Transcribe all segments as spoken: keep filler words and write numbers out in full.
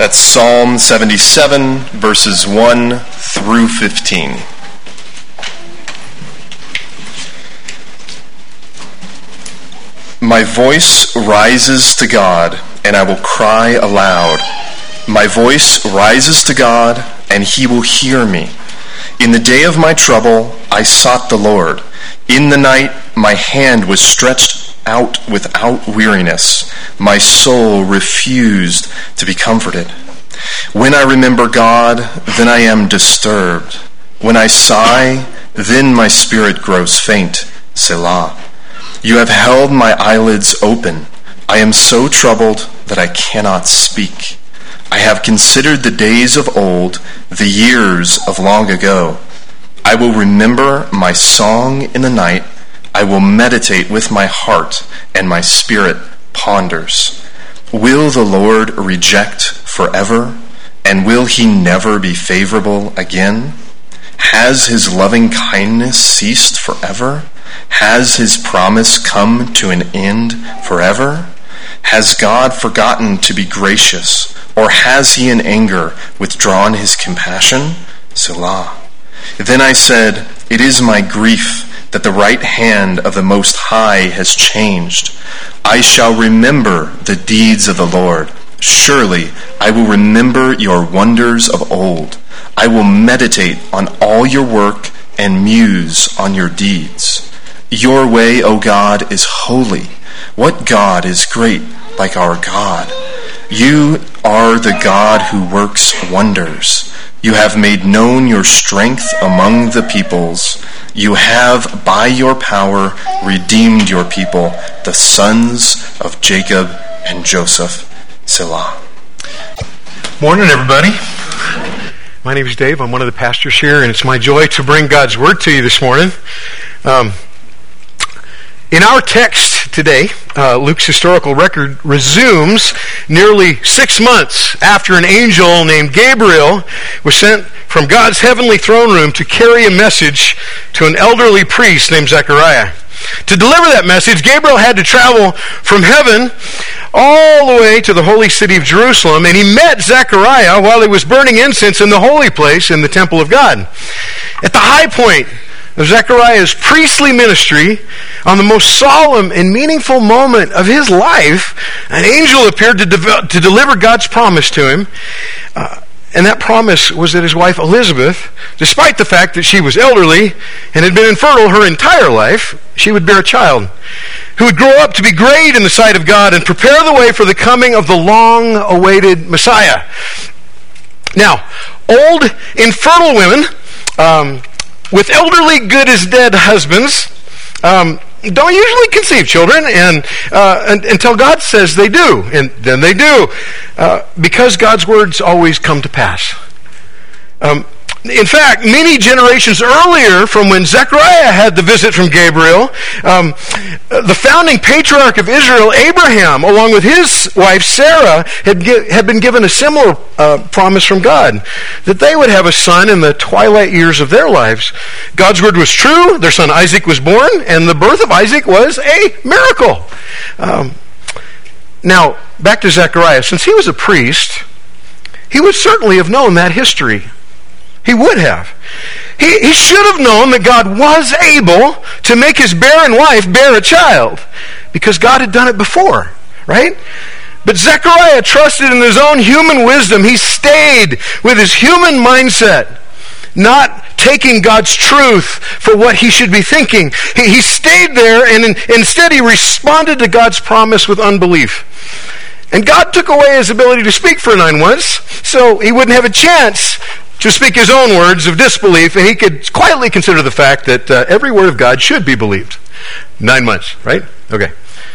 That's Psalm seventy-seven, verses one through fifteen. My voice rises to God, and I will cry aloud. My voice rises to God, and he will hear me. In the day of my trouble, I sought the Lord. In the night, my hand was stretched out without weariness. My soul refused to be comforted. When I remember God, then I am disturbed. When I sigh, then my spirit grows faint. Selah. You have held my eyelids open. I am so troubled that I cannot speak. I have considered the days of old, the years of long ago. I will remember my song in the night. I will meditate with my heart, and my spirit ponders. Will the Lord reject forever? And will he never be favorable again? Has his loving kindness ceased forever? Has his promise come to an end forever? Has God forgotten to be gracious, or has he in anger withdrawn his compassion? Selah. Then I said, it is my grief that the right hand of the Most High has changed. I shall remember the deeds of the Lord. Surely I will remember your wonders of old. I will meditate on all your work and muse on your deeds. Your way, O God, is holy. What God is great like our God? You are the God who works wonders. You have made known your strength among the peoples. You have, by your power, redeemed your people, the sons of Jacob and Joseph. Selah. Morning, everybody. My name is Dave. I'm one of the pastors here, and it's my joy to bring God's Word to you this morning. Um, in our text today, uh, Luke's historical record resumes nearly six months after an angel named Gabriel was sent from God's heavenly throne room to carry a message to an elderly priest named Zechariah. To deliver that message, Gabriel had to travel from heaven all the way to the holy city of Jerusalem, and he met Zechariah while he was burning incense in the holy place in the temple of God. At the high point of Zechariah's priestly ministry, on the most solemn and meaningful moment of his life, an angel appeared to, de- to deliver God's promise to him. Uh, And that promise was that his wife Elizabeth, despite the fact that she was elderly and had been infertile her entire life, she would bear a child who would grow up to be great in the sight of God and prepare the way for the coming of the long-awaited Messiah. Now, old, infertile women um, with elderly good-as-dead husbands um, don't usually conceive children and, uh, and until God says they do, and then they do, uh, because God's words always come to pass. Um, in fact, many generations earlier from when Zechariah had the visit from Gabriel, um, the founding patriarch of Israel, Abraham, along with his wife Sarah, had, gi- had been given a similar uh, promise from God, that they would have a son in the twilight years of their lives. God's word was true. Their son Isaac was born, and the birth of Isaac was a miracle. Um, now, back to Zechariah. Since he was a priest, he would certainly have known that history. He would have. He, he should have known that God was able to make his barren wife bear a child, because God had done it before, right? But Zechariah trusted in his own human wisdom. He stayed with his human mindset, not taking God's truth for what he should be thinking. He, he stayed there, and in, instead he responded to God's promise with unbelief. And God took away his ability to speak for nine months, so he wouldn't have a chance to speak his own words of disbelief, and he could quietly consider the fact that uh, every word of God should be believed. Nine months, right? Okay.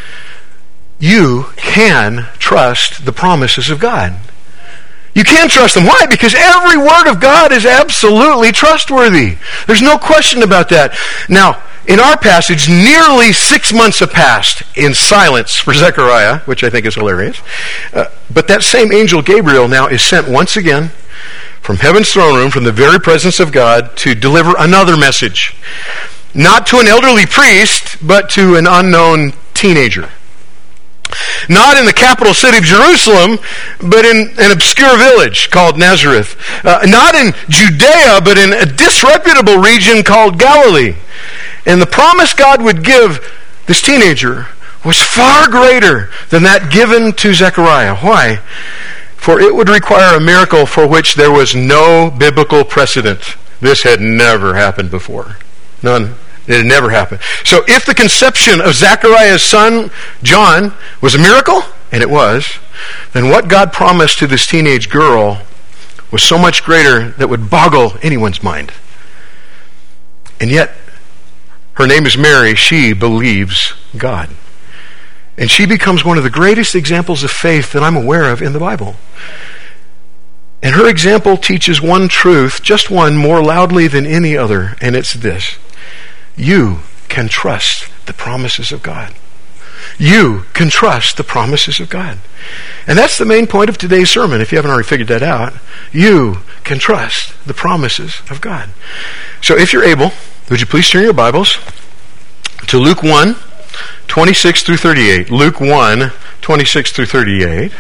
You can trust the promises of God. You can trust them. Why? Because every word of God is absolutely trustworthy. There's no question about that. Now, in our passage, nearly six months have passed in silence for Zechariah, which I think is hilarious. Uh, but that same angel Gabriel now is sent once again from heaven's throne room, from the very presence of God, to deliver another message. Not to an elderly priest, but to an unknown teenager. Not in the capital city of Jerusalem, but in an obscure village called Nazareth. Uh, not in Judea, but in a disreputable region called Galilee. And the promise God would give this teenager was far greater than that given to Zechariah. Why? For it would require a miracle for which there was no biblical precedent. This had never happened before. None. It had never happened. So if the conception of Zechariah's son, John, was a miracle, and it was, then what God promised to this teenage girl was so much greater that would boggle anyone's mind. And yet, her name is Mary. She believes God. And she becomes one of the greatest examples of faith that I'm aware of in the Bible. And her example teaches one truth, just one, more loudly than any other, and it's this. You can trust the promises of God. You can trust the promises of God. And that's the main point of today's sermon, if you haven't already figured that out. You can trust the promises of God. So if you're able, would you please turn your Bibles to Luke one, twenty-six through thirty-eight. Luke one, twenty-six through thirty-eight.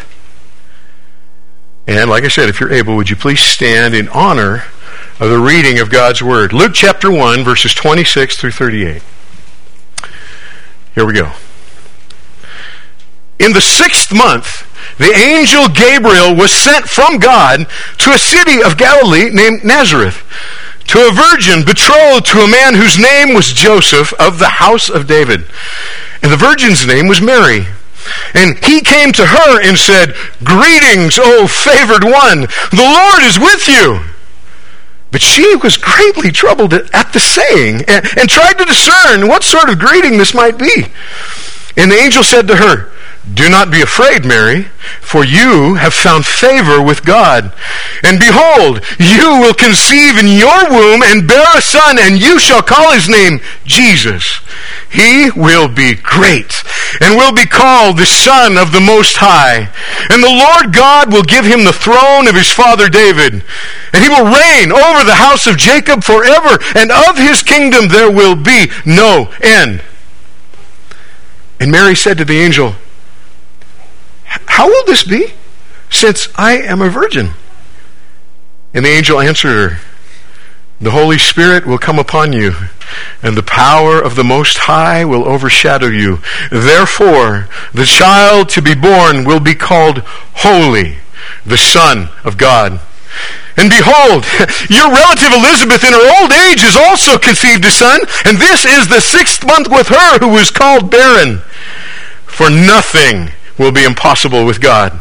And like I said, if you're able, would you please stand in honor of the reading of God's Word. Luke chapter one, verses twenty-six through thirty-eight. Here we go. In the sixth month, the angel Gabriel was sent from God to a city of Galilee named Nazareth, to a virgin betrothed to a man whose name was Joseph of the house of David. And the virgin's name was Mary. And he came to her and said, "Greetings, O favored one, the Lord is with you." But she was greatly troubled at the saying, and, and tried to discern what sort of greeting this might be. And the angel said to her, "Do not be afraid, Mary, for you have found favor with God. And behold, you will conceive in your womb and bear a son, and you shall call his name Jesus. He will be great, and will be called the Son of the Most High. And the Lord God will give him the throne of his father David, and he will reign over the house of Jacob forever, and of his kingdom there will be no end." And Mary said to the angel, "How will this be, since I am a virgin?" And the angel answered her, "The Holy Spirit will come upon you, and the power of the Most High will overshadow you. Therefore, the child to be born will be called Holy, the Son of God. And behold, your relative Elizabeth in her old age has also conceived a son, and this is the sixth month with her who was called barren. For nothing will be impossible with God."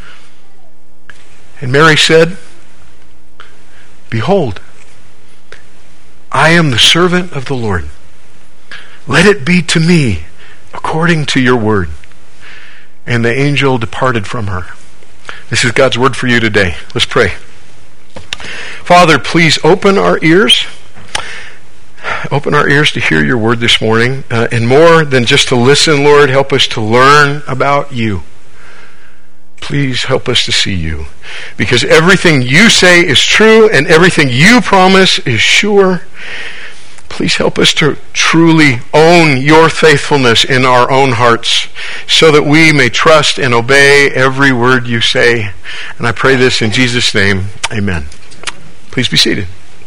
And Mary said, "Behold, I am the servant of the Lord. Let it be to me according to your word." And the angel departed from her. This is God's word for you today. Let's pray. Father, please open our ears. Open our ears to hear your word this morning. Uh, and more than just to listen, Lord, help us to learn about you. Please help us to see you. Because everything you say is true and everything you promise is sure. Please help us to truly own your faithfulness in our own hearts so that we may trust and obey every word you say. And I pray this in Jesus' name. Amen. Please be seated.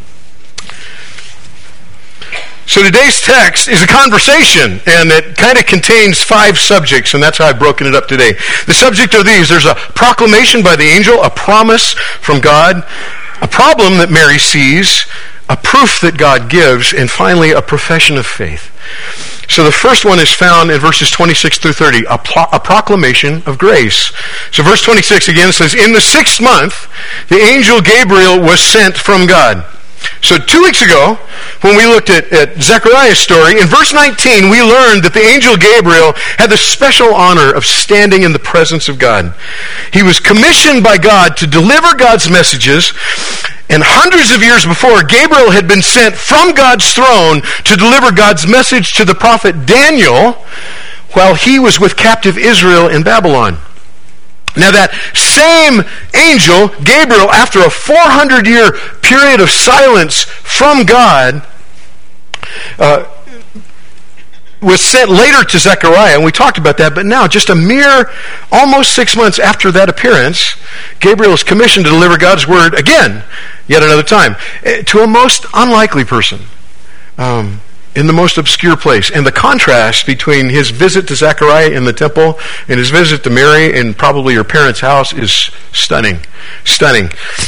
So today's text is a conversation, and it kind of contains five subjects, and that's how I've broken it up today. The subject are these. There's a proclamation by the angel, a promise from God, a problem that Mary sees, a proof that God gives, and finally a profession of faith. So the first one is found in verses twenty-six through thirty, a, pro- a proclamation of grace. So verse twenty-six again says, "In the sixth month, the angel Gabriel was sent from God." So two weeks ago, when we looked at, at Zechariah's story, in verse nineteen, we learned that the angel Gabriel had the special honor of standing in the presence of God. He was commissioned by God to deliver God's messages, and hundreds of years before, Gabriel had been sent from God's throne to deliver God's message to the prophet Daniel while he was with captive Israel in Babylon. Now that same angel, Gabriel, after a four hundred year period of silence from God, uh, was sent later to Zechariah, and we talked about that, but now, just a mere almost six months after that appearance, Gabriel is commissioned to deliver God's word again, yet another time, to a most unlikely person, um, in the most obscure place. And the contrast between his visit to Zechariah in the temple and his visit to Mary in probably her parents' house is stunning. Stunning.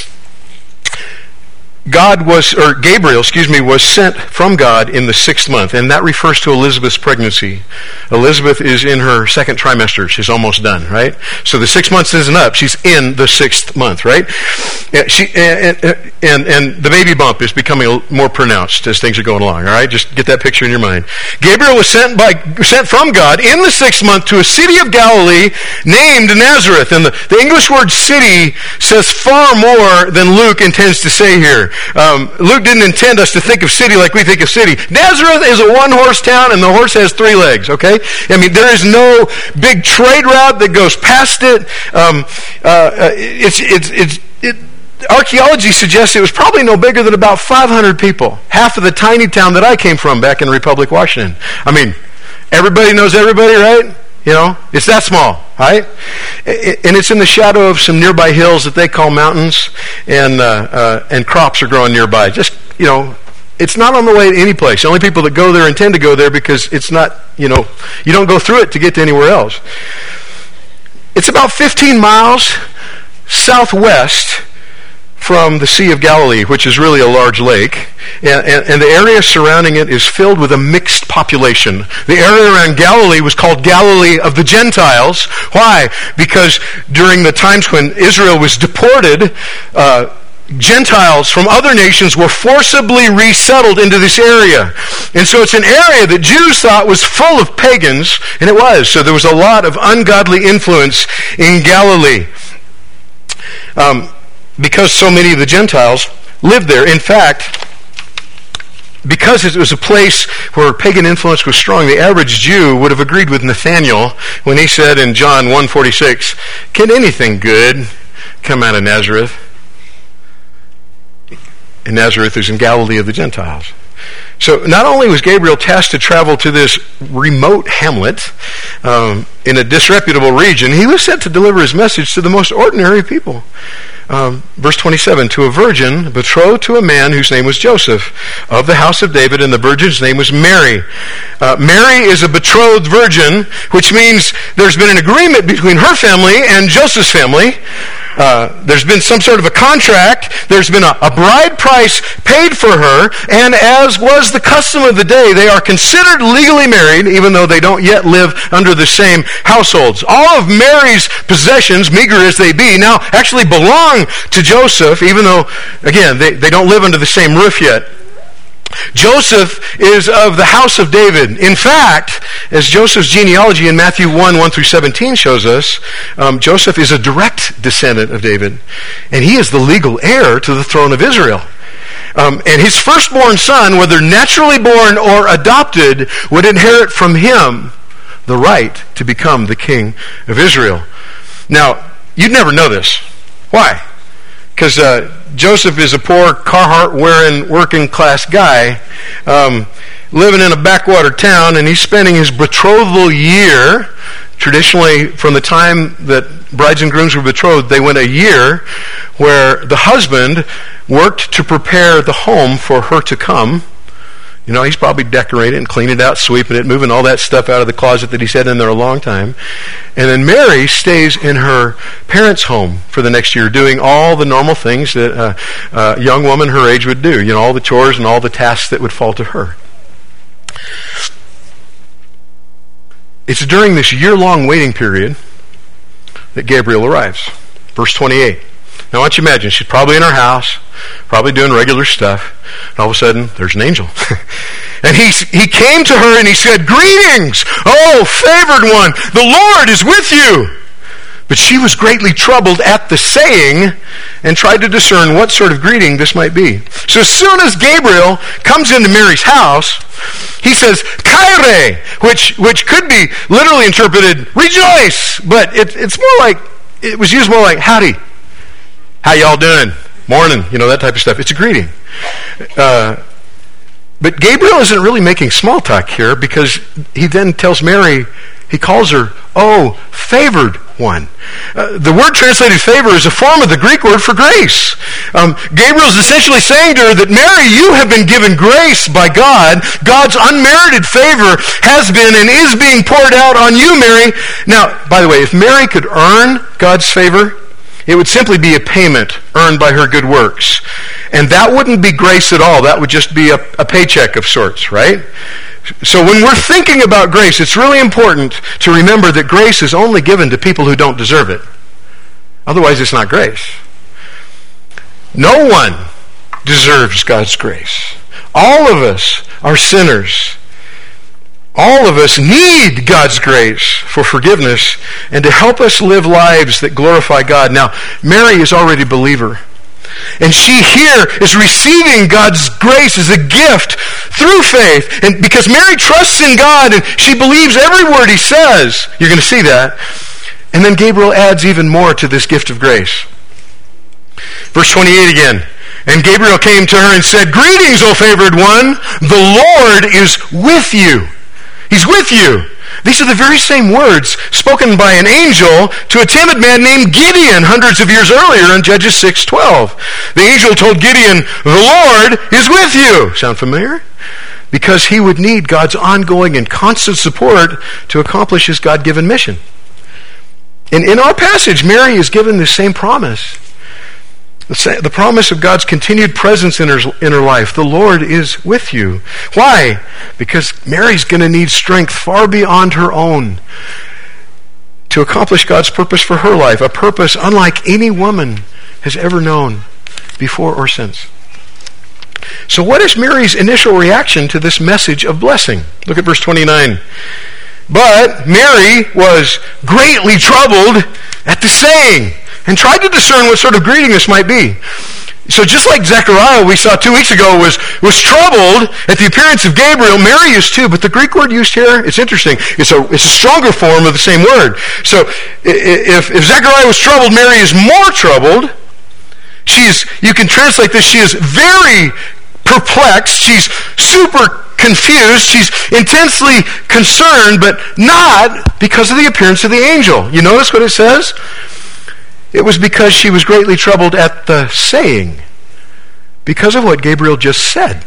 God was, or Gabriel, excuse me, was sent from God in the sixth month, and that refers to Elizabeth's pregnancy. Elizabeth is in her second trimester. She's almost done, right? So the six months isn't up. She's in the sixth month, right? She, and, and, and the baby bump is becoming more pronounced as things are going along, all right? Just get that picture in your mind. Gabriel was sent by sent from God in the sixth month to a city of Galilee named Nazareth. And the, the English word city says far more than Luke intends to say here. Um, Luke didn't intend us to think of city like we think of city. Nazareth is a one-horse town, and the horse has three legs, okay? I mean, there is no big trade route that goes past it. Um, uh, it's, it's, it's, it, archaeology suggests it was probably no bigger than about five hundred people, half of the tiny town that I came from back in Republic, Washington. I mean, everybody knows everybody, right? You know, it's that small, right? And it's in the shadow of some nearby hills that they call mountains, and uh, uh, and crops are growing nearby. Just, you know, it's not on the way to any place. The only people that go there intend to go there because it's not, you know, you don't go through it to get to anywhere else. It's about fifteen miles southwest from the Sea of Galilee, which is really a large lake, and, and, and the area surrounding it is filled with a mixed population. The area around Galilee was called Galilee of the Gentiles. Why? Because during the times when Israel was deported, uh, Gentiles from other nations were forcibly resettled into this area. And so it's an area that Jews thought was full of pagans, and it was. So there was a lot of ungodly influence in Galilee. Um, because so many of the Gentiles lived there. In fact, because it was a place where pagan influence was strong, the average Jew would have agreed with Nathanael when he said in John one forty-six, "Can anything good come out of Nazareth?" And Nazareth is in Galilee of the Gentiles. So not only was Gabriel tasked to travel to this remote hamlet um, in a disreputable region, he was sent to deliver his message to the most ordinary people. Um, verse twenty-seven, to a virgin betrothed to a man whose name was Joseph, of the house of David, and the virgin's name was Mary. Uh, Mary is a betrothed virgin, which means there's been an agreement between her family and Joseph's family. Uh, there's been some sort of a contract. There's been a, a bride price paid for her, and as was the custom of the day, they are considered legally married, even though they don't yet live under the same households. All of Mary's possessions, meager as they be, now actually belong to Joseph, even though, again, they, they don't live under the same roof yet. Joseph is of the house of David. In fact, as Joseph's genealogy in Matthew one, one through seventeen shows us, um, Joseph is a direct descendant of David. And he is the legal heir to the throne of Israel. Um, and his firstborn son, whether naturally born or adopted, would inherit from him the right to become the king of Israel. Now, you'd never know this. Why? Because uh, Joseph is a poor Carhartt-wearing working-class guy um, living in a backwater town, and he's spending his betrothal year. Traditionally, from the time that brides and grooms were betrothed, they went a year where the husband worked to prepare the home for her to come. You know, he's probably decorating it, cleaning it out, sweeping it, moving all that stuff out of the closet that he's had in there a long time. And then Mary stays in her parents' home for the next year, doing all the normal things that a, a young woman her age would do. You know, all the chores and all the tasks that would fall to her. It's during this year-long waiting period that Gabriel arrives. Verse twenty-eight. Now, why don't you imagine, she's probably in her house, probably doing regular stuff, and all of a sudden, there's an angel. And he, he came to her and he said, "Greetings, oh, favored one, the Lord is with you." But she was greatly troubled at the saying and tried to discern what sort of greeting this might be. So as soon as Gabriel comes into Mary's house, he says, "Kyrie," which which could be literally interpreted, "rejoice," but it, it's more like, it was used more like, "Howdy. How y'all doing? Morning," you know, that type of stuff. It's a greeting. Uh, But Gabriel isn't really making small talk here, because he then tells Mary, he calls her, oh, favored one. Uh, the word translated favor is a form of the Greek word for grace. Um, Gabriel's essentially saying to her that, Mary, you have been given grace by God. God's unmerited favor has been and is being poured out on you, Mary. Now, by the way, if Mary could earn God's favor, it would simply be a payment earned by her good works. And that wouldn't be grace at all. That would just be a, a paycheck of sorts, right? So when we're thinking about grace, it's really important to remember that grace is only given to people who don't deserve it. Otherwise, it's not grace. No one deserves God's grace. All of us are sinners. All of us need God's grace for forgiveness and to help us live lives that glorify God. Now, Mary is already a believer. And she here is receiving God's grace as a gift through faith. And because Mary trusts in God and she believes every word he says, you're going to see that. And then Gabriel adds even more to this gift of grace. Verse twenty-eight again. And Gabriel came to her and said, greetings, O favored one, the Lord is with you. He's with you. These are the very same words spoken by an angel to a timid man named Gideon hundreds of years earlier in Judges six twelve. The angel told Gideon, the Lord is with you. Sound familiar? Because he would need God's ongoing and constant support to accomplish his God-given mission. And in our passage, Mary is given the same promise. The promise of God's continued presence in her, in her life. The Lord is with you. Why? Because Mary's going to need strength far beyond her own to accomplish God's purpose for her life, a purpose unlike any woman has ever known before or since. So what is Mary's initial reaction to this message of blessing? Look at verse twenty-nine. But Mary was greatly troubled at the saying, and tried to discern what sort of greeting this might be. So just like Zechariah we saw two weeks ago was, was troubled at the appearance of Gabriel, Mary is too, but the Greek word used here, it's interesting. It's a, it's a stronger form of the same word. So if, if Zechariah was troubled, Mary is more troubled. She's, you can translate this, she is very perplexed. She's super confused. She's intensely concerned, but not because of the appearance of the angel. You notice what it says? It was because she was greatly troubled at the saying, because of what Gabriel just said.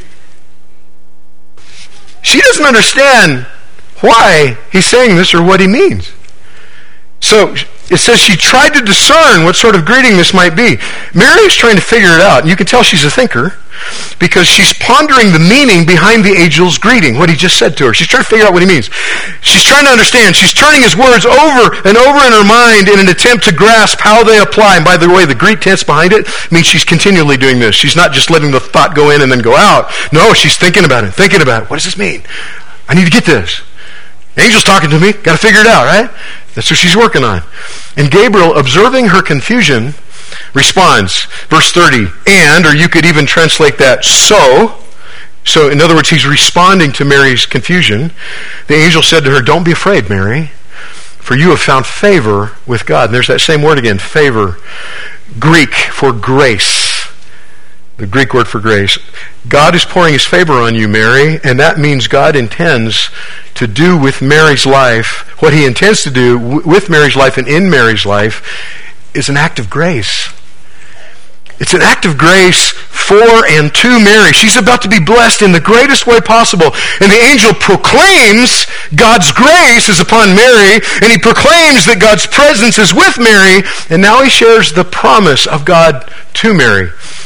She doesn't understand why he's saying this or what he means. So it says she tried to discern what sort of greeting this might be. Mary is trying to figure it out, and you can tell she's a thinker because she's pondering the meaning behind the angel's greeting, what he just said to her. She's trying to figure out what he means. She's trying to understand. She's turning his words over and over in her mind in an attempt to grasp how they apply. And by the way, the Greek tense behind it means she's continually doing this. She's not just letting the thought go in and then go out. No, she's thinking about it, thinking about it. What does this mean? I need to get this. The angel's talking to me. Got to figure it out, right? That's what she's working on. And Gabriel, observing her confusion, responds. Verse thirty, and, or you could even translate that, so. So, in other words, he's responding to Mary's confusion. The angel said to her, don't be afraid, Mary, for you have found favor with God. And there's that same word again, favor. Greek for grace. The Greek word for grace. God is pouring his favor on you, Mary, and that means God intends to do with Mary's life, what he intends to do with Mary's life and in Mary's life is an act of grace. It's an act of grace for and to Mary. She's about to be blessed in the greatest way possible. And the angel proclaims God's grace is upon Mary, and he proclaims that God's presence is with Mary, and now he shares the promise of God to Mary.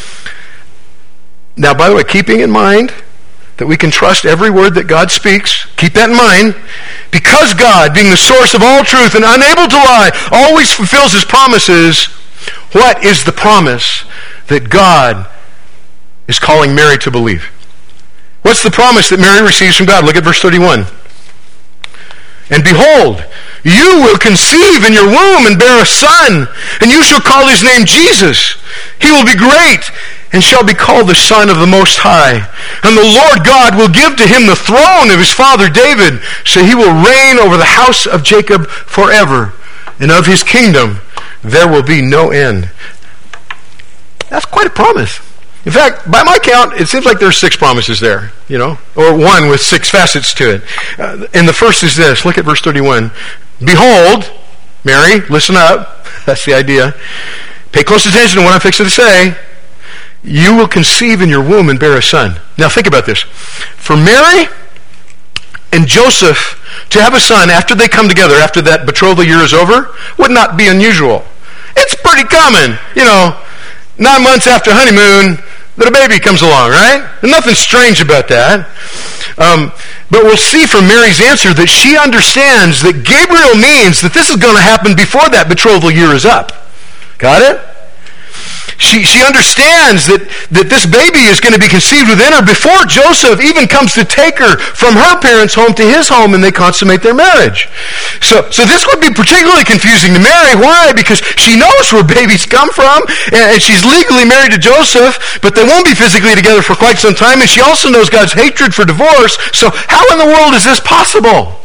Now, by the way, keeping in mind that we can trust every word that God speaks, keep that in mind, because God, being the source of all truth and unable to lie, always fulfills his promises. What is the promise that God is calling Mary to believe? What's the promise that Mary receives from God? Look at verse thirty-one. And behold, you will conceive in your womb and bear a son, and you shall call his name Jesus. He will be great, and shall be called the Son of the Most High. And the Lord God will give to him the throne of his father David, so he will reign over the house of Jacob forever, and of his kingdom there will be no end. That's quite a promise. In fact, by my count, it seems like there's six promises there, you know, or one with six facets to it. Uh, and the first is this. Look at verse thirty-one. Behold, Mary, listen up. That's the idea. Pay close attention to what I'm fixing to say. You will conceive in your womb and bear a son. Now think about this. For Mary and Joseph to have a son after they come together, after that betrothal year is over, would not be unusual. It's pretty common, you know, nine months after honeymoon, that a baby comes along, right? There's nothing strange about that. Um, but we'll see from Mary's answer that she understands that Gabriel means that this is going to happen before that betrothal year is up. Got it? She, she understands that, that this baby is going to be conceived within her before Joseph even comes to take her from her parents' home to his home and they consummate their marriage. So, so this would be particularly confusing to Mary. Why? Because she knows where babies come from and, and she's legally married to Joseph, but they won't be physically together for quite some time, and she also knows God's hatred for divorce. So how in the world is this possible?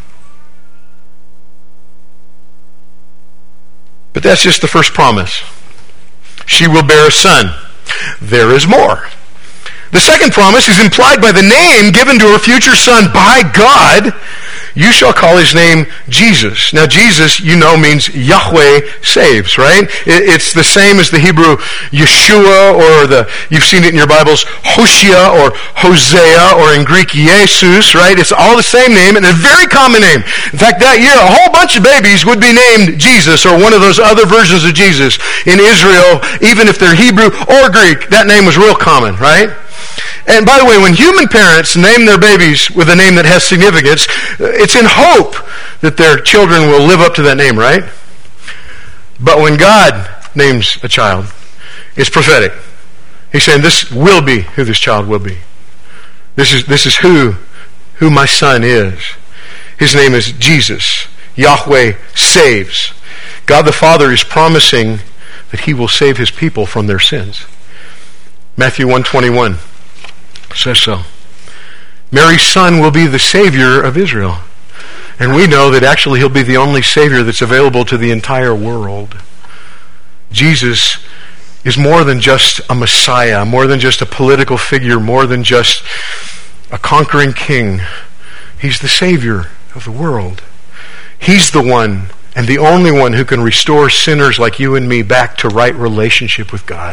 But that's just the first promise. She will bear a son. There is more. The second promise is implied by the name given to her future son by God. You shall call his name Jesus. Now Jesus, you know, means Yahweh saves, right? It's the same as the Hebrew Yeshua, or the, you've seen it in your Bibles, Hoshea or Hosea, or in Greek Jesus, right? It's all the same name and a very common name. In fact, that year a whole bunch of babies would be named Jesus or one of those other versions of Jesus. In Israel, even if they're Hebrew or Greek, that name was real common, right? And by the way, when human parents name their babies with a name that has significance, it's in hope that their children will live up to that name, right? But when God names a child, it's prophetic. He's saying, this will be who this child will be. This is, this is who, who my son is. His name is Jesus. Yahweh saves. God the Father is promising that he will save his people from their sins. Matthew one twenty-one says so. Mary's son will be the Savior of Israel. And we know that actually he'll be the only Savior that's available to the entire world. Jesus is more than just a Messiah, more than just a political figure, more than just a conquering king. He's the Savior of the world. He's the one and the only one who can restore sinners like you and me back to right relationship with God.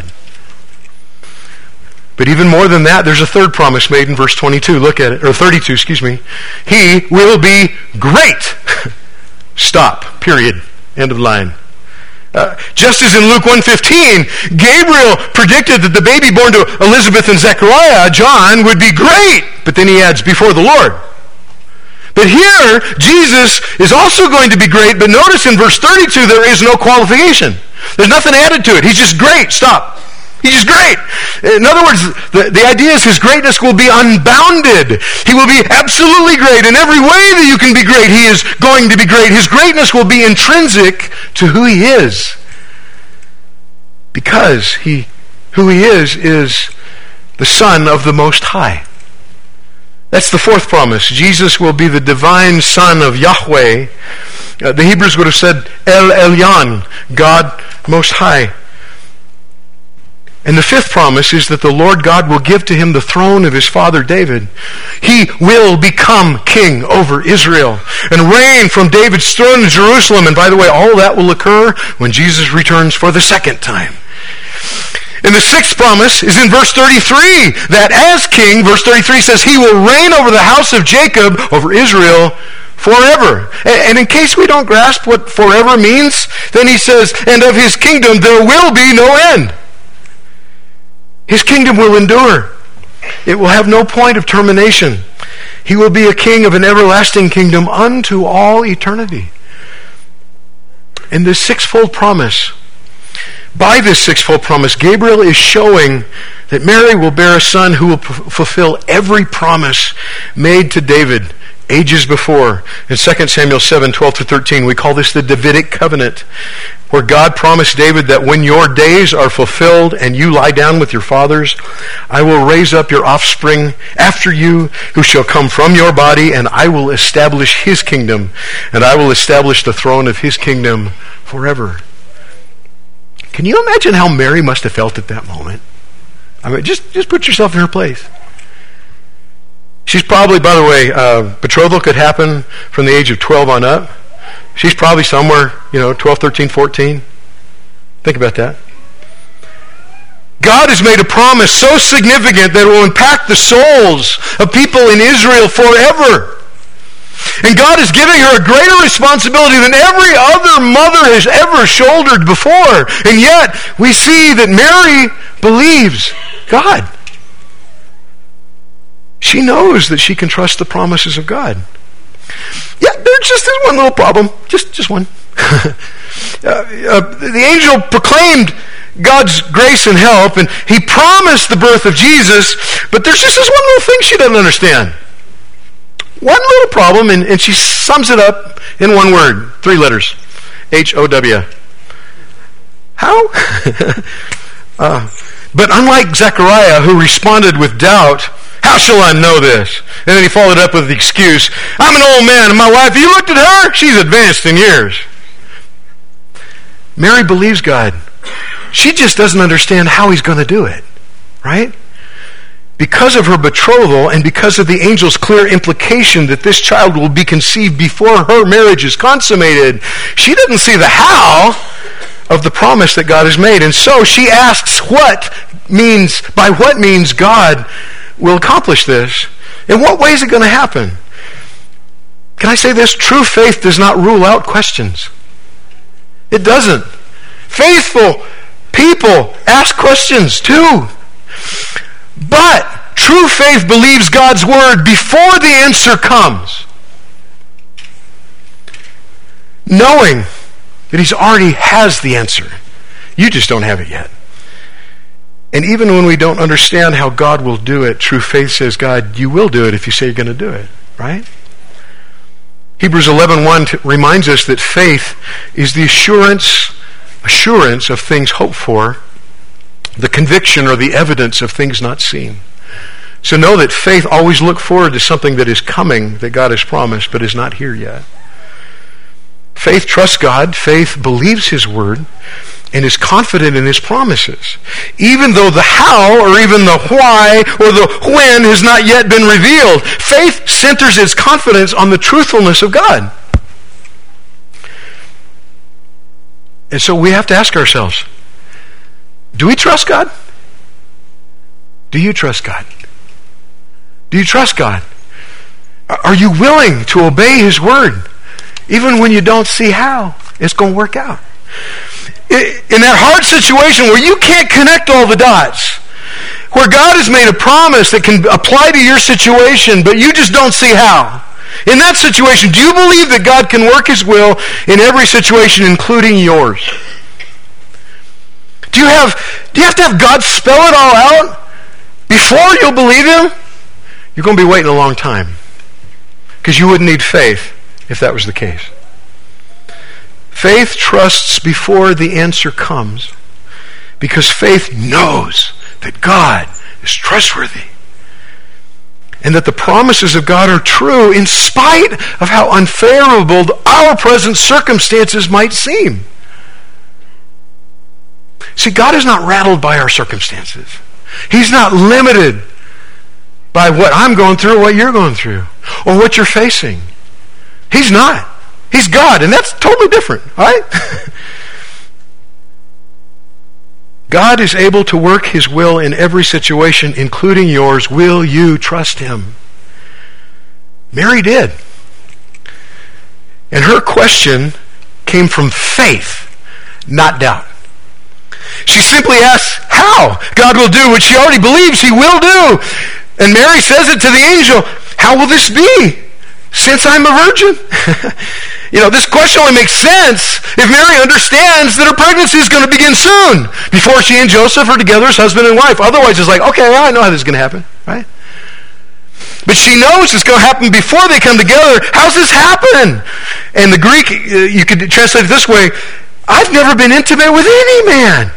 But even more than that, there's a third promise made in verse twenty-two. Look at it. Or thirty-two, excuse me. He will be great. Stop. Period. End of line. Uh, just as in Luke one fifteen, Gabriel predicted that the baby born to Elizabeth and Zechariah, John, would be great. But then he adds, before the Lord. But here, Jesus is also going to be great, but notice in verse thirty-two, there is no qualification. There's nothing added to it. He's just great. Stop. He's just great. In other words, the, the idea is his greatness will be unbounded. He will be absolutely great. In every way that you can be great, he is going to be great. His greatness will be intrinsic to who he is. Because he, who he is, is the Son of the Most High. That's the fourth promise. Jesus will be the divine Son of Yahweh. Uh, the Hebrews would have said El Elyon, God Most High. And the fifth promise is that the Lord God will give to him the throne of his father David. He will become king over Israel and reign from David's throne in Jerusalem. And by the way, all that will occur when Jesus returns for the second time. And the sixth promise is in verse thirty-three, that as king, verse thirty-three says, he will reign over the house of Jacob, over Israel, forever. And in case we don't grasp what forever means, then he says, and of his kingdom there will be no end. His kingdom will endure. It will have no point of termination. He will be a king of an everlasting kingdom unto all eternity. And this sixfold promise, by this sixfold promise, Gabriel is showing that Mary will bear a son who will p- fulfill every promise made to David ages before. In Second Samuel seven, twelve to thirteen, we call this the Davidic covenant, where God promised David that when your days are fulfilled and you lie down with your fathers, I will raise up your offspring after you who shall come from your body, and I will establish his kingdom, and I will establish the throne of his kingdom forever. Can you imagine how Mary must have felt at that moment? I mean, just, just put yourself in her place. She's probably, by the way, uh, betrothal could happen from the age of twelve on up. She's probably somewhere, you know, twelve, thirteen, fourteen. Think about that. God has made a promise so significant that it will impact the souls of people in Israel forever. And God is giving her a greater responsibility than every other mother has ever shouldered before. And yet, we see that Mary believes God. She knows that she can trust the promises of God. Yeah, there's just this one little problem. Just, just one. uh, uh, the angel proclaimed God's grace and help, and he promised the birth of Jesus, but there's just this one little thing she doesn't understand. One little problem, and, and she sums it up in one word, three letters, H O W. How? uh, but unlike Zechariah, who responded with doubt, how shall I know this? And then he followed up with the excuse, I'm an old man, and my wife, you looked at her? She's advanced in years. Mary believes God. She just doesn't understand how he's going to do it, right? Because of her betrothal and because of the angel's clear implication that this child will be conceived before her marriage is consummated, she doesn't see the how of the promise that God has made. And so she asks what means, by what means God will accomplish this. In what way is it going to happen? Can I say this? True faith does not rule out questions. It doesn't. Faithful people ask questions too. But true faith believes God's word before the answer comes, knowing that he's already has the answer. You just don't have it yet. And even when we don't understand how God will do it, true faith says, God, you will do it if you say you're going to do it, right? Hebrews eleven one t- reminds us that faith is the assurance, assurance of things hoped for, the conviction or the evidence of things not seen. So know that faith always looks forward to something that is coming, that God has promised, but is not here yet. Faith trusts God, faith believes his word, and is confident in his promises, even though the how or even the why or the when has not yet been revealed. Faith centers its confidence on the truthfulness of God. And so we have to ask ourselves, do we trust God? Do you trust God? Do you trust God? Are you willing to obey his word, even when you don't see how it's going to work out? In that hard situation where you can't connect all the dots, where God has made a promise that can apply to your situation, but you just don't see how. In that situation, do you believe that God can work his will in every situation, including yours? Do you have, do you have to have God spell it all out before you'll believe him? You're going to be waiting a long time, because you wouldn't need faith if that was the case. Faith trusts before the answer comes, because faith knows that God is trustworthy and that the promises of God are true in spite of how unfavorable our present circumstances might seem. See, God is not rattled by our circumstances. He's not limited by what I'm going through or what you're going through or what you're facing. He's not. He's God, and that's totally different, right? God is able to work his will in every situation, including yours. Will you trust him? Mary did. And her question came from faith, not doubt. She simply asks how God will do what she already believes he will do. And Mary says it to the angel, how will this be, since I'm a virgin? You know, this question only makes sense if Mary understands that her pregnancy is going to begin soon, before she and Joseph are together as husband and wife. Otherwise, it's like, okay, I know how this is going to happen, right? But she knows it's going to happen before they come together. How's this happen? And the Greek, uh, you could translate it this way, I've never been intimate with any man.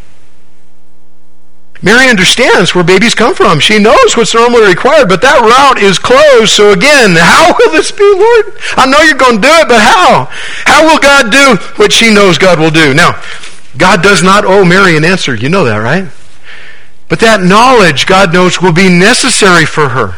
Mary understands where babies come from. She knows what's normally required, but that route is closed. So again, how will this be, Lord? I know you're going to do it, but how? How will God do what she knows God will do? Now, God does not owe Mary an answer. You know that, right? But that knowledge, God knows, will be necessary for her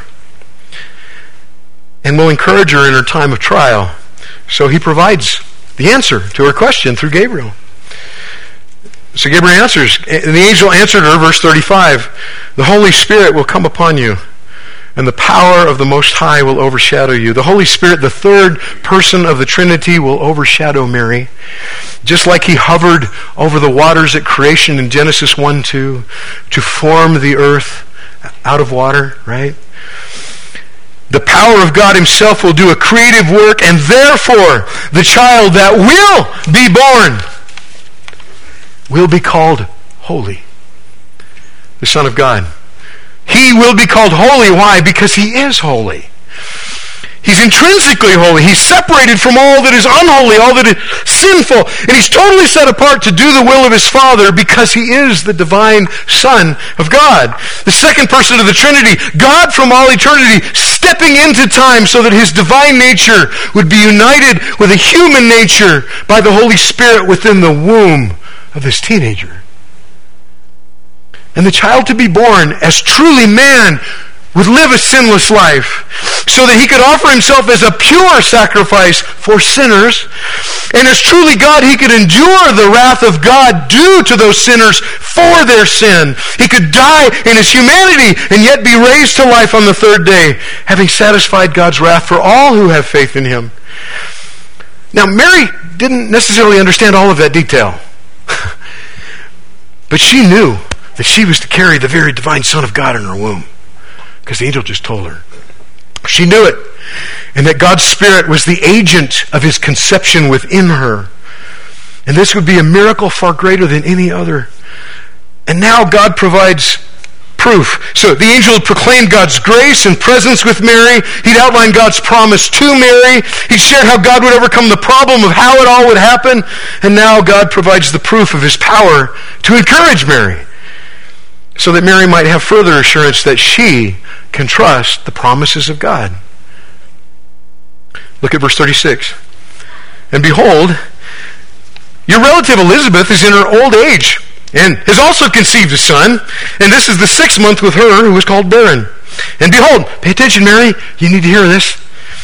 and will encourage her in her time of trial. So he provides the answer to her question through Gabriel. So Gabriel answers, and the angel answered her, verse thirty-five, "The Holy Spirit will come upon you, and the power of the Most High will overshadow you." The Holy Spirit, the third person of the Trinity, will overshadow Mary. Just like he hovered over the waters at creation in Genesis one two to form the earth out of water, right? The power of God himself will do a creative work, and therefore the child that will be born will be called holy. The Son of God. He will be called holy. Why? Because he is holy. He's intrinsically holy. He's separated from all that is unholy, all that is sinful. And he's totally set apart to do the will of his Father because he is the divine Son of God. The second person of the Trinity, God from all eternity, stepping into time so that his divine nature would be united with a human nature by the Holy Spirit within the womb of this teenager. And the child to be born as truly man would live a sinless life so that he could offer himself as a pure sacrifice for sinners. And as truly God, he could endure the wrath of God due to those sinners for their sin. He could die in his humanity and yet be raised to life on the third day, having satisfied God's wrath for all who have faith in him. Now, Mary didn't necessarily understand all of that detail. But she knew that she was to carry the very divine Son of God in her womb, because the angel just told her. She knew it, and that God's Spirit was the agent of his conception within her. And this would be a miracle far greater than any other. And now God provides proof. So the angel had proclaimed God's grace and presence with Mary. He'd outlined God's promise to Mary. He'd shared how God would overcome the problem of how it all would happen. And now God provides the proof of his power to encourage Mary, so that Mary might have further assurance that she can trust the promises of God. Look at verse thirty-six. "And behold, your relative Elizabeth is in her old age, and has also conceived a son, and this is the sixth month with her who was called barren. And behold," pay attention, Mary, you need to hear this,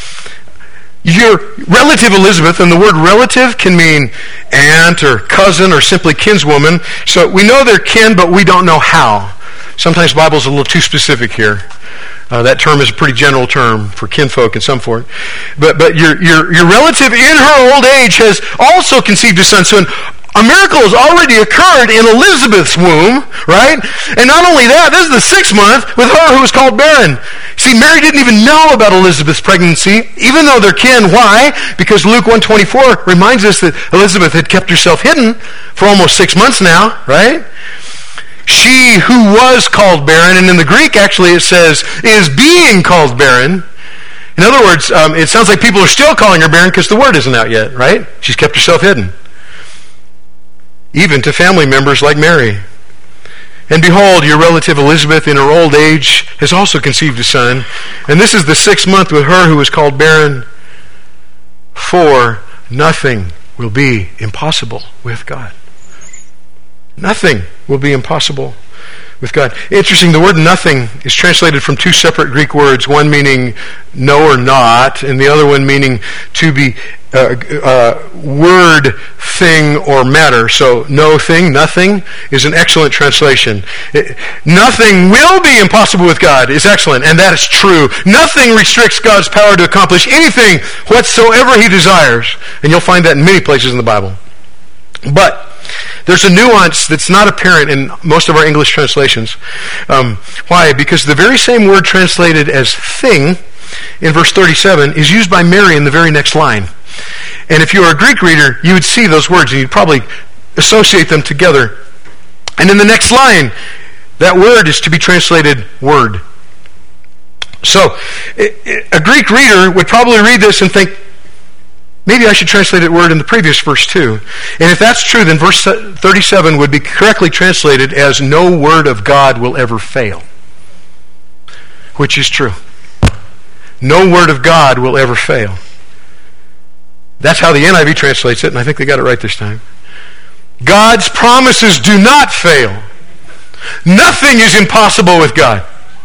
"your relative Elizabeth," and the word relative can mean aunt or cousin or simply kinswoman. So we know they're kin, but we don't know how. Sometimes the Bible's a little too specific here. Uh, that term is a pretty general term for kinfolk and so forth. But but your your your relative in her old age has also conceived a son. So an, a miracle has already occurred in Elizabeth's womb, right? And not only that, this is the sixth month with her who was called barren. See, Mary didn't even know about Elizabeth's pregnancy, even though they're kin. Why? Because Luke one twenty-four reminds us that Elizabeth had kept herself hidden for almost six months now, right? She who was called barren, and in the Greek actually it says, is being called barren. In other words, um, it sounds like people are still calling her barren because the word isn't out yet, right? She's kept herself hidden. Even to family members like Mary. "And behold, your relative Elizabeth in her old age has also conceived a son, and this is the sixth month with her who was called barren. For nothing will be impossible with God." Nothing will be impossible with God. Interesting, the word nothing is translated from two separate Greek words, one meaning no or not, and the other one meaning to be uh, uh, word, thing, or matter. So no thing, nothing, is an excellent translation. It, nothing will be impossible with God is excellent, and that is true. Nothing restricts God's power to accomplish anything whatsoever he desires. And you'll find that in many places in the Bible. But there's a nuance that's not apparent in most of our English translations. Um, why? Because the very same word translated as thing in verse thirty-seven is used by Mary in the very next line. And if you were a Greek reader, you would see those words and you'd probably associate them together. And in the next line, that word is to be translated word. So a Greek reader would probably read this and think, maybe I should translate it word in the previous verse too. And if that's true, then verse thirty-seven would be correctly translated as no word of God will ever fail. Which is true. No word of God will ever fail. That's how the N I V translates it, and I think they got it right this time. God's promises do not fail. Nothing is impossible with God.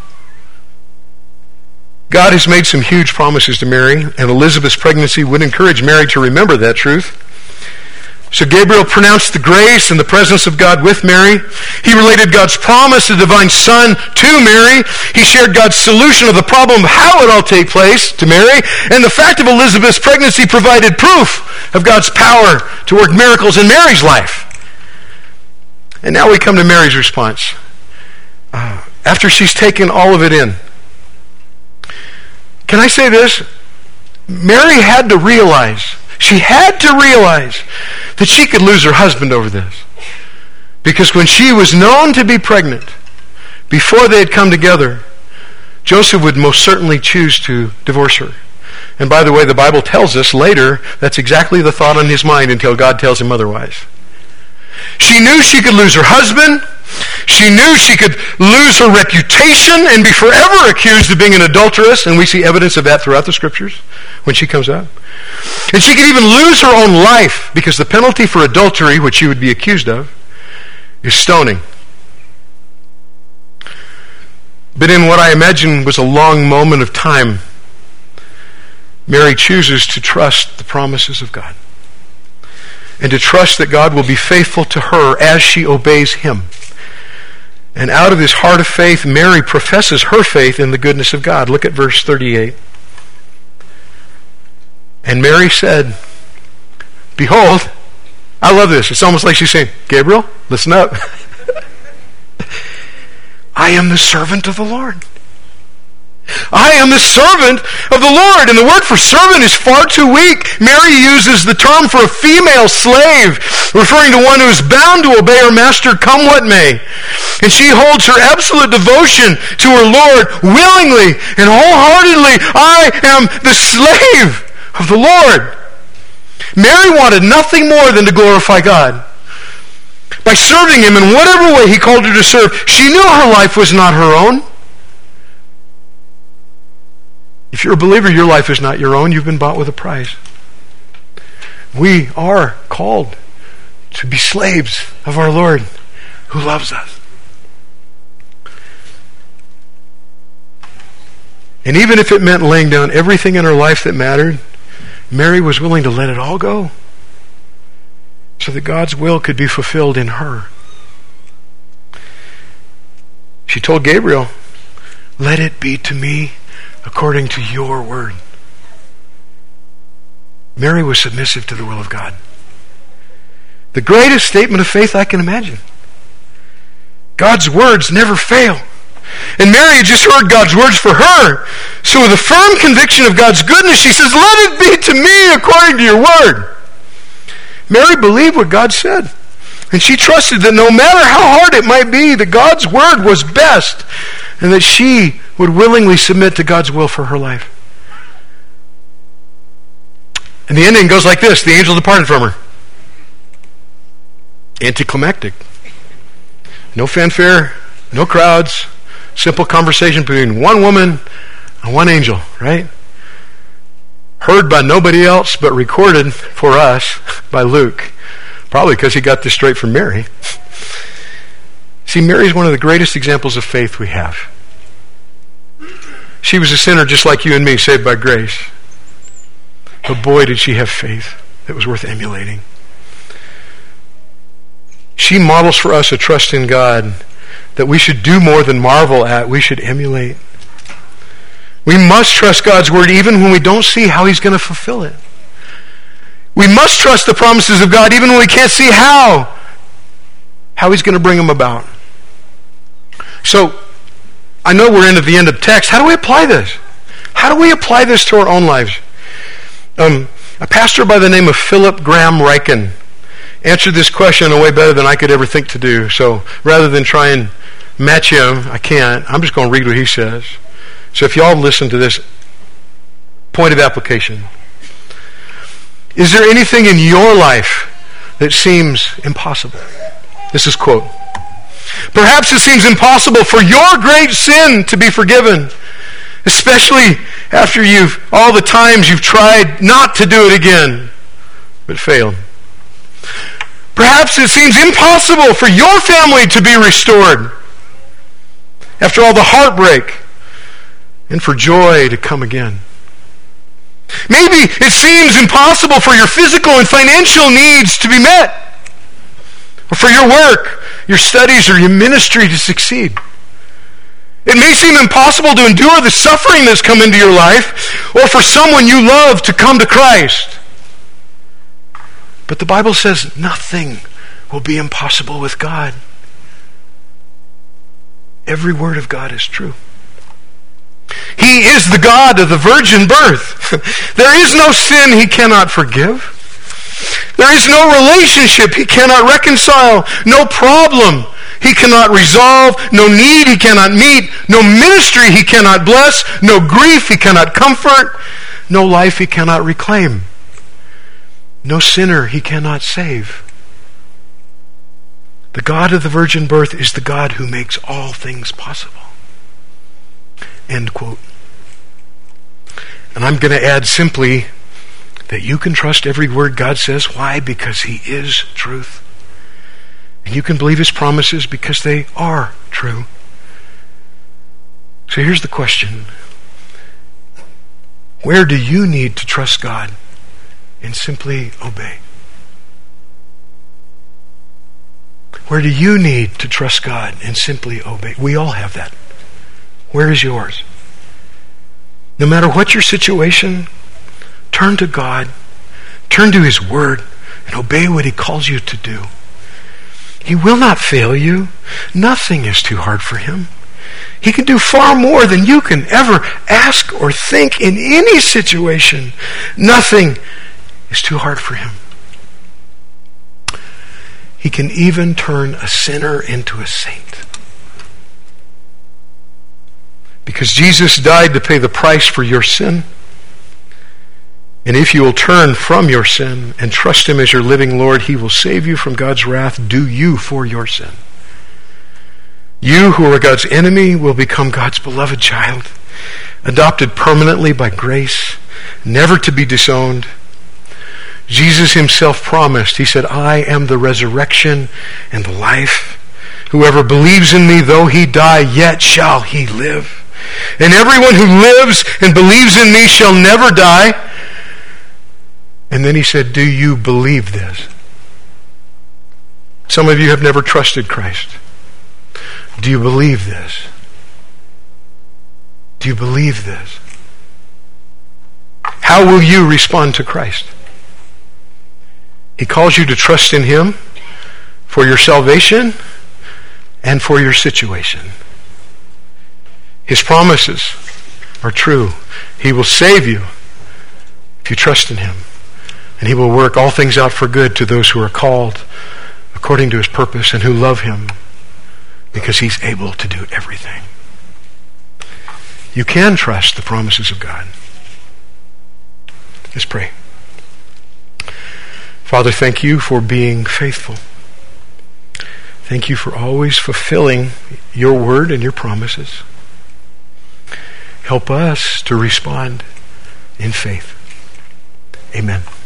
God has made some huge promises to Mary, and Elizabeth's pregnancy would encourage Mary to remember that truth. So Gabriel pronounced the grace and the presence of God with Mary. He related God's promise, the divine Son, to Mary. He shared God's solution of the problem of how it all take place to Mary. And the fact of Elizabeth's pregnancy provided proof of God's power to work miracles in Mary's life. And now we come to Mary's response. Uh, after she's taken all of it in. Can I say this? Mary had to realize, she had to realize that she could lose her husband over this. Because when she was known to be pregnant, before they had come together, Joseph would most certainly choose to divorce her. And by the way, the Bible tells us later that's exactly the thought on his mind until God tells him otherwise. She knew she could lose her husband. She knew she could lose her reputation and be forever accused of being an adulteress, and we see evidence of that throughout the Scriptures when she comes out. And she could even lose her own life, because the penalty for adultery, which she would be accused of, is stoning. But in what I imagine was a long moment of time, Mary chooses to trust the promises of God, and to trust that God will be faithful to her as she obeys him. And out of this heart of faith, Mary professes her faith in the goodness of God. Look at verse thirty-eight. And Mary said, behold, I love this. It's almost like she's saying, Gabriel, listen up. I am the servant of the Lord. I am the servant of the Lord. And the word for servant is far too weak. Mary uses the term for a female slave, referring to one who is bound to obey her master come what may. And she holds her absolute devotion to her Lord willingly and wholeheartedly. I am the slave of the Lord. Mary wanted nothing more than to glorify God by serving him in whatever way he called her to serve. She knew her life was not her own. If you're a believer, your life is not your own. You've been bought with a price. We are called to be slaves of our Lord who loves us. And even if it meant laying down everything in her life that mattered, Mary was willing to let it all go so that God's will could be fulfilled in her. She told Gabriel, let it be to me according to your word. Mary was submissive to the will of God. The greatest statement of faith I can imagine. God's words never fail. And Mary had just heard God's words for her. So with a firm conviction of God's goodness, she says, let it be to me according to your word. Mary believed what God said. And she trusted that no matter how hard it might be, that God's word was best, and that she would willingly submit to God's will for her life. And the ending goes like this. The angel departed from her. Anticlimactic. No fanfare, no crowds, simple conversation between one woman and one angel, right? Heard by nobody else, but recorded for us by Luke. Probably because he got this straight from Mary. See, Mary is one of the greatest examples of faith we have. She was a sinner just like you and me, saved by grace. But boy, did she have faith that was worth emulating. She models for us a trust in God that we should do more than marvel at, we should emulate. We must trust God's word even when we don't see how he's going to fulfill it. We must trust the promises of God even when we can't see how, how he's going to bring them about. So, I know we're into the end of the text. How do we apply this? How do we apply this to our own lives? Um, a pastor by the name of Philip Graham Ryken answered this question in a way better than I could ever think to do. So rather than try and match him, I can't. I'm just going to read what he says. So if y'all listen to this point of application. Is there anything in your life that seems impossible? This is quote. Perhaps it seems impossible for your great sin to be forgiven, especially after you've all the times you've tried not to do it again, but failed. Perhaps it seems impossible for your family to be restored, after all the heartbreak, and for joy to come again. Maybe it seems impossible for your physical and financial needs to be met, or for your work, your studies, or your ministry to succeed. It may seem impossible to endure the suffering that's come into your life, or for someone you love to come to Christ. But the Bible says nothing will be impossible with God. Every word of God is true. He is the God of the virgin birth. There is no sin He cannot forgive. There is no relationship He cannot reconcile, no problem He cannot resolve, no need He cannot meet, no ministry He cannot bless, no grief He cannot comfort, no life He cannot reclaim, no sinner He cannot save. The God of the virgin birth is the God who makes all things possible. End quote. And I'm going to add simply that you can trust every word God says. Why? Because He is truth. And you can believe His promises because they are true. So here's the question. Where do you need to trust God and simply obey? Where do you need to trust God and simply obey? We all have that. Where is yours? No matter what your situation, turn to God, turn to His Word, and obey what He calls you to do. He will not fail you. Nothing is too hard for Him. He can do far more than you can ever ask or think in any situation. Nothing is too hard for Him. He can even turn a sinner into a saint. Because Jesus died to pay the price for your sin. And if you will turn from your sin and trust Him as your living Lord, He will save you from God's wrath due you for your sin. You who are God's enemy will become God's beloved child, adopted permanently by grace, never to be disowned. Jesus Himself promised, He said, I am the resurrection and the life. Whoever believes in me, though he die, yet shall he live. And everyone who lives and believes in me shall never die. And then He said, do you believe this? Some of you have never trusted Christ. Do you believe this? Do you believe this? How will you respond to Christ? He calls you to trust in Him for your salvation and for your situation. His promises are true. He will save you if you trust in Him. And He will work all things out for good to those who are called according to His purpose and who love Him, because He's able to do everything. You can trust the promises of God. Let's pray. Father, thank You for being faithful. Thank You for always fulfilling Your word and Your promises. Help us to respond in faith. Amen.